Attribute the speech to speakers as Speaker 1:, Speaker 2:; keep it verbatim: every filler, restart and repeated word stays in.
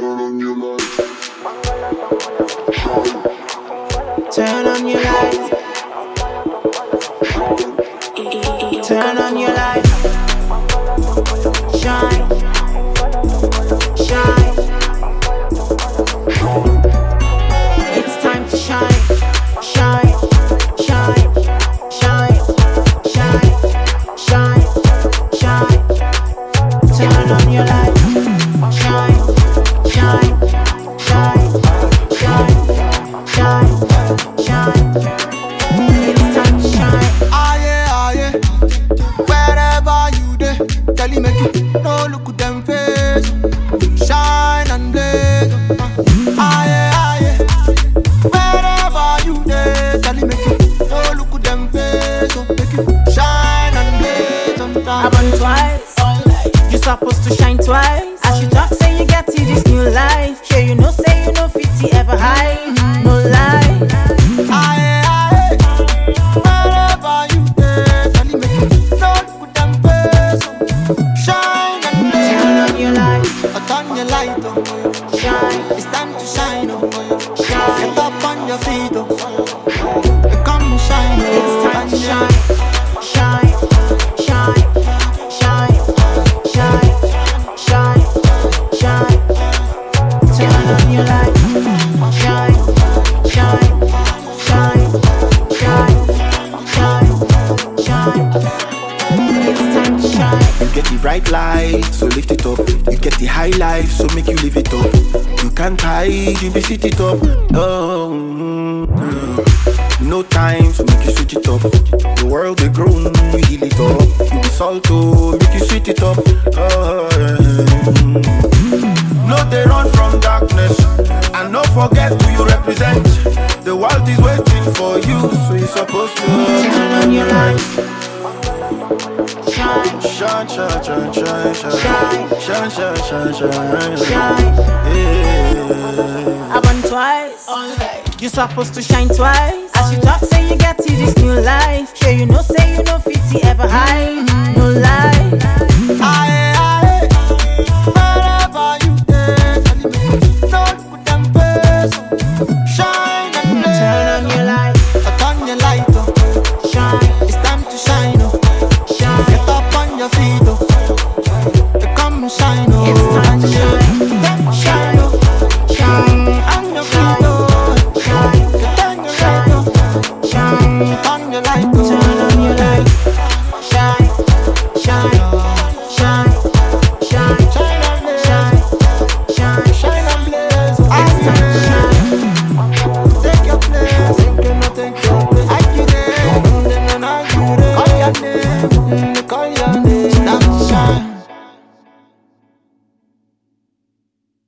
Speaker 1: Turn on your lights.
Speaker 2: Turn on your lights. Turn on your lights. Shine. Shine. It's time to shine. Shine. Shine. Shine. Shine. Shine. Shine. Turn on your lights. Shine. Shine. Shine. Shine. Shine. Shine. It's time to shine.
Speaker 3: Ah yeah, ah yeah. Wherever you dey, tell him make you no look at them face. Shine and blaze. Ah yeah, ah yeah. Wherever you dey, tell him make you no look at them face. Make you shine and blaze.
Speaker 2: I run twice. You supposed to shine twice. As you talk, say you get to this new life. Sure you know, say you know fifty ever high. No lie.
Speaker 3: Ah yeah, ah yeah. Wherever you dey, tell him make you no look at them face. Shine and blaze.
Speaker 2: Turn on your light.
Speaker 3: I turn your light on.
Speaker 2: Shine.
Speaker 3: It's time to shine on.
Speaker 2: Shine.
Speaker 3: Get up on your feet, oh. Come and shine, oh.
Speaker 2: It's time to shine. Shine. Shine. Shine. Shine. Shine. Shine. Turn on your light. Shine. Shine. Shine. Shine. Shine. Shine. It's time to shine.
Speaker 4: You get the bright light, so lift it up. You get the high life, so make you live it up. You can't hide, you be sit it up. Oh, mm-hmm. No time, so make you switch it up. The world they grown, you heal it up. You be salt, oh, make you sweet it up. Oh, mm-hmm. No, they run from darkness, and no forget who you represent. The world is waiting for you, so you're supposed to
Speaker 2: Turn on your light. Shine.
Speaker 4: shine, shine, shine, shine, shine,
Speaker 2: Shine.
Speaker 4: shine, shine, shine, shine,
Speaker 2: Shine.
Speaker 4: yeah.
Speaker 2: I run twice. You supposed to shine twice. As you talk, say you get to this new life. Sure you know, say you know fifty ever high. No lie.